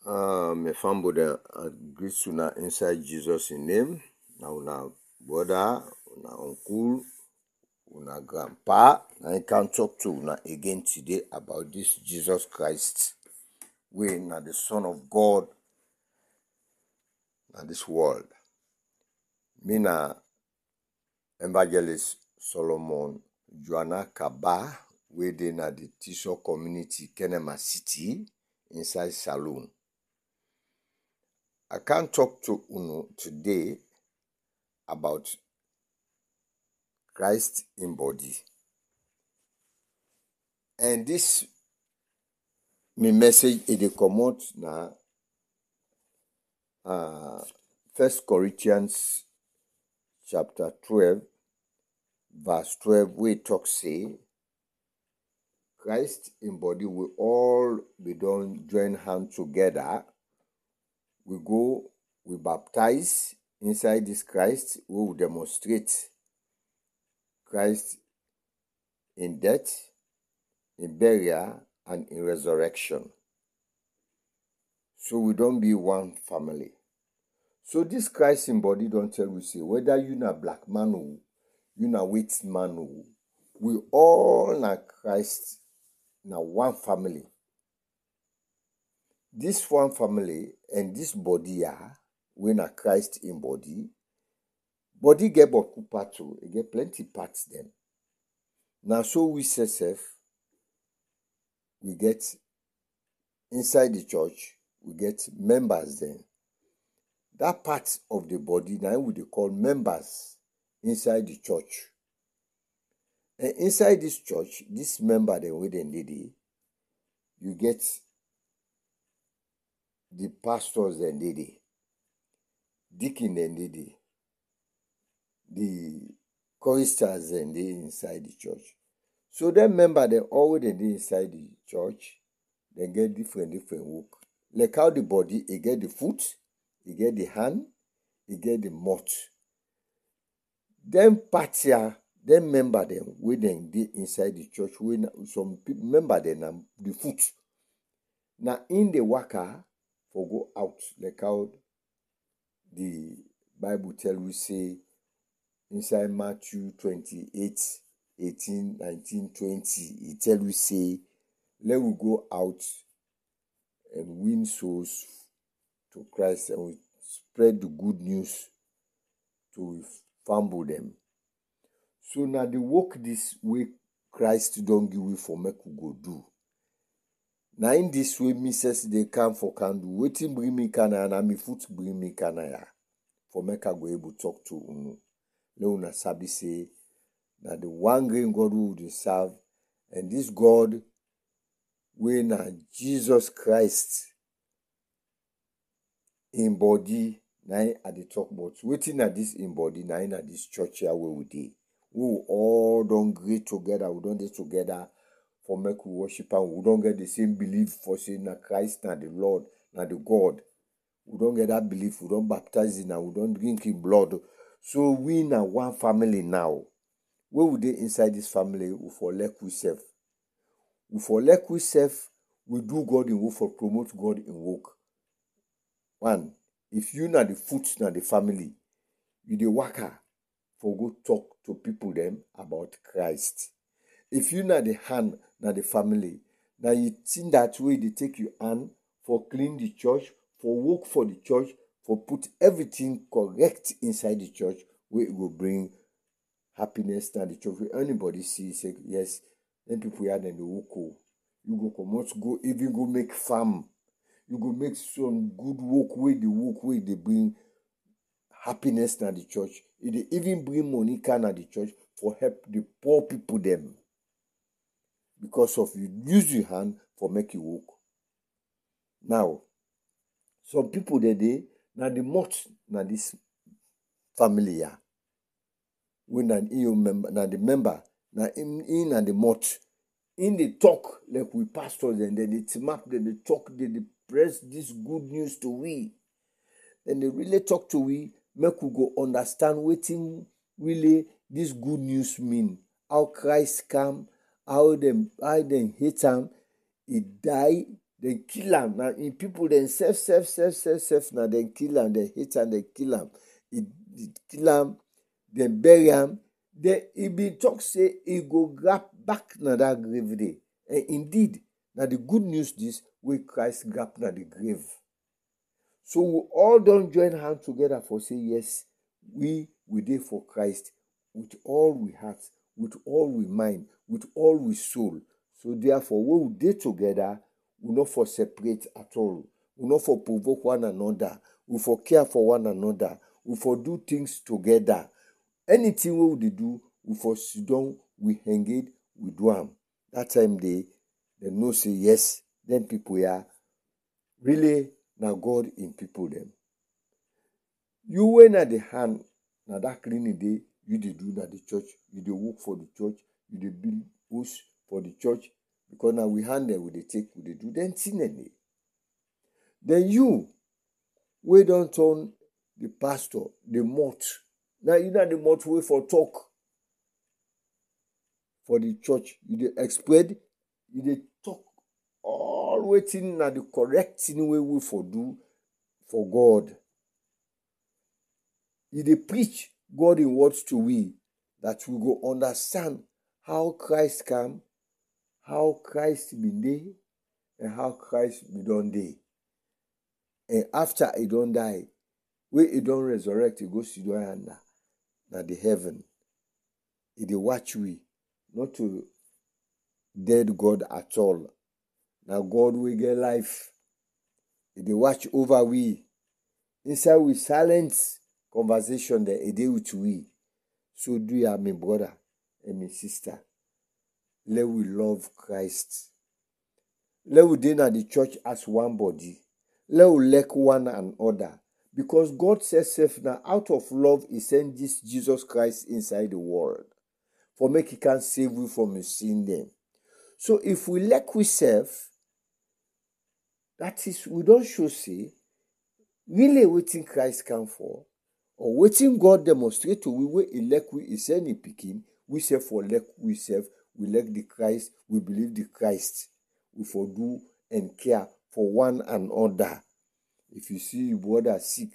Me family dem greet una inside Jesus in name. Na una brother, una uncle, una grandpa. I can talk to una again today about this Jesus Christ, wey na the Son of God na this world. Me na evangelist Solomon Joanna Kaba, wey dey na the Tisho community, Kenema City, inside Saloon. I can talk to una today about Christ in body. And this my message e dey comot na 1 Corinthians chapter 12 verse 12 wey talk say Christ in body we all be don join hand together. We baptize inside this Christ. We will demonstrate Christ in death, in burial, and in resurrection. So we don't be one family. So this Christ in body don't tell we say whether you na black man or you na white man or we all na Christ na one family. This one family and this body we na Christ in body. Body get boku part too. E get plenty parts them. Now so we self we get inside the church, we get members then. That part of the body now we dey call members inside the church. And inside this church, this member then wey dem dey, you get the pastors then dey, deacon then dey, the choristers then dey inside the church. So them member dem always dey inside the church, they get different work. Like how the body, e get the foot, e get the hand, e get the mouth. Them parts here, them member them wey dem dey inside the church, wey some people member dem na the foot. Na in the waka for go out, like how the Bible tell we say inside Matthew 28, 18, 19, 20, e tell we say, let we go out and win souls to Christ and we spread the good news to family them. So now the work this way Christ don't give we for make we go do. Now in this way, Mrs. they come for can do. Waiting bring me kana and me foot bring me kana ya. For make I go able talk to unu. Let una sabi say na the one great God who we serve, and this God wey na Jesus Christ in body na at the talk about. Waiting na this in body na in at this church here where we dey. We all don't agree together. We don't dey together for make we worship and we don't get the same belief for saying na Christ na the Lord, na the God. We don't get that belief. We don't baptize in and we don't drink in blood. So we na one family now. Where we dey inside this family, we for like we serve. We for like we serve, we do God in work for promote God in work. One, if you na the foot na the family, you dey waka for go talk to people them about Christ. If you na the hand na the family, now you think that way they take your hand for clean the church, for work for the church, for put everything correct inside the church, where it will bring happiness to the church. Where anybody see say yes, then people here then they work. You go come out, go even go make farm. You go make some good work where they bring happiness to the church. They even bring money can at the church for help the poor people them. Because of you use your hand for make you work. Now, some people they na the mouth na this family here. When na the member na in na the mouth. In the talk like we pastors and then they team up, then they talk, they press this good news to we. Then they really talk to we, make we go understand wetin really this good news mean. How Christ come, how them hate him, he die, then kill am. Now in people then self, now then kill am, then hate am, then kill am. It kill am, then bury am. Then he been talk say he go grab back na that grave day. And indeed, now the good news this wey Christ grab na the grave. So we all don't join hands together for say yes, we dey for Christ with all we heart, with all we mind, with all we soul. So therefore, when we dey together, we not for separate at all. We not for provoke one another. We for care for one another. We for do things together. Anything we would do, we for sit down, we engage, we do am. That time they know say yes, then people are really now God in people them. You when at the hand, now that cleaning day, you dey do na the church, you dey work for the church, you dey build house for the church, because now we hand them, we dey take, we dey do, then sin any. Then you, we don't turn the pastor, the mouth. Now you know the mouth way for talk for the church. You dey explain, you dey talk all waiting na the correct thing we for do for God. You dey preach God in words to we, that we go understand how Christ come, how Christ be dey, and how Christ be done dey. And after he don't die, when he don't resurrect, he goes to the under na the heaven. He dey watch we, not to dead God at all. Now God will get life. He dey watch over we. Inside we silence conversation that he dey with we. So do ya, my brother and my sister. Let we love Christ. Let we dey na the church as one body. Let we like one another. Because God says self now, out of love, he sent this Jesus Christ inside the world. For make he can save you from your sin them. So if we like we self, that is, we don't show say, really waiting Christ come for, or waiting God demonstrate to we elect we is any picking, we say for elect we self, we elect the Christ, we believe the Christ. We for do and care for one another. If you see your brother sick,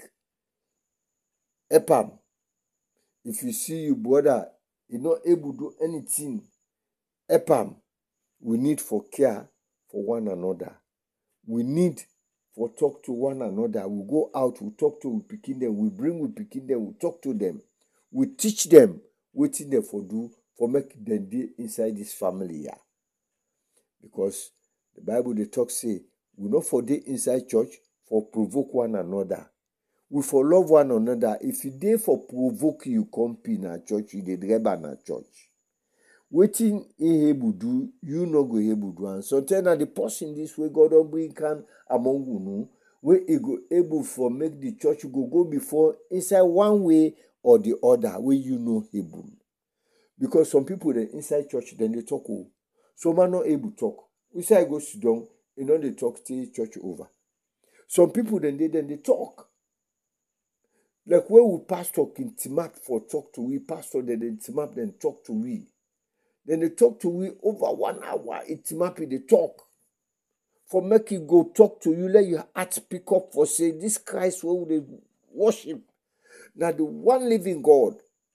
help him. If you see your brother is not able to do anything, help him. We need for care for one another. We need for talk to one another. We go out, we talk to, we picking them, we bring, we picking them, we talk to them. We teach them, waiting them for do, for make them dey inside this family here. Because the Bible they talk say, we not for dey inside church, for provoke one another. We for love one another. If you dey for provoke you come in a church, you dey drag na church. Waiting he able do, you no go able do. And so tell the person this way God don't bring can among you know, where he go able for make the church go before inside one way or the other where you know able. Because some people they inside church then they talk. Oh. Some are not able to talk. We say I go sit down, you know they talk till church over. Some people then they talk. Like where we pastor can team up for talk to we, pastor then team up then talk to we. Then they talk to we over 1 hour. It's mappy they talk. For make you go talk to you, let your heart pick up for say this Christ where they worship. Now the one living God.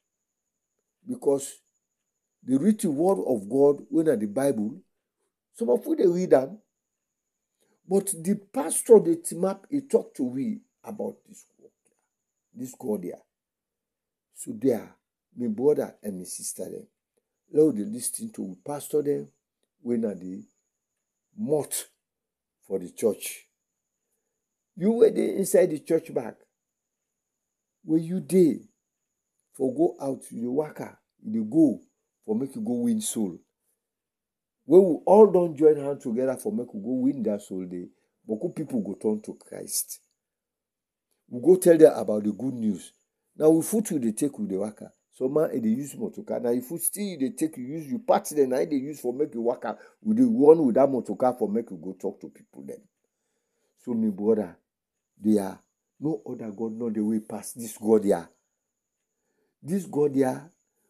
Because the written word of God when at the Bible, some of you they read them. But the pastor they team up, he talk to we about this work, this God here. So there, my brother and my sister there. Let they listen to pastor them when are the mouth for the church. You were there inside the church back. Where you dey for go out, you waka, you go for make you go win soul. When we all don't join hands together for make you go win that soul day, but good people go turn to Christ. We go tell them about the good news. Now we foot you they take with the waka. So man, they use motorcar. Now if you still they take you use you part then they use for make you work out with the one with that motorcar for make you go talk to people then. So my brother, they are no other God, not the way past this God here. This God here,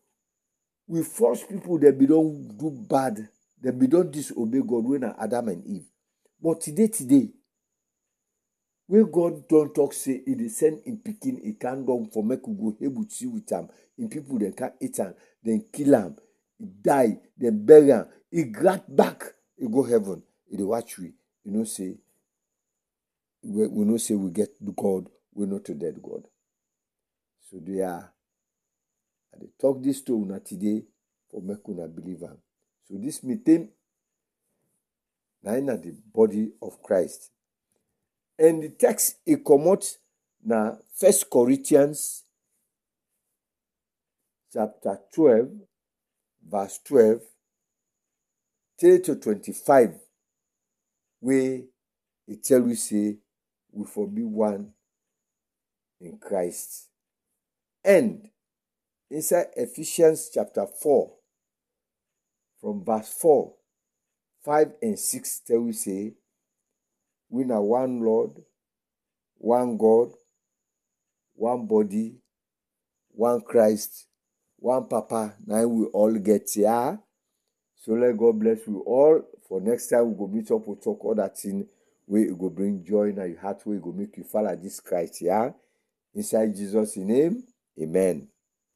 we force people that be don't do bad, that be don't disobey God when are Adam and Eve. But today, where God don't talk say it is send in picking a candle for make we go able to see with him. In people they can eat him, then kill him, he die, then bury him, he grab back, he go heaven. He dey watch we. You know say we know say we get the God, we not to dead God. So they are I dey talk this to una today for make una believe am. So this meeting na in the body of Christ. And the text it comot na 1 Corinthians chapter 12 verse 12 to 25 where it tell we say we for be one in Christ. And inside Ephesians chapter 4 from verse 4, 5 and 6 tell we say we na one Lord, one God, one body, one Christ, one Papa. Now we all get here. So let God bless you all. For next time we go meet up, we'll talk all that thing where it go bring joy in your heart, where it go make you follow this Christ here. Inside Jesus' name, amen.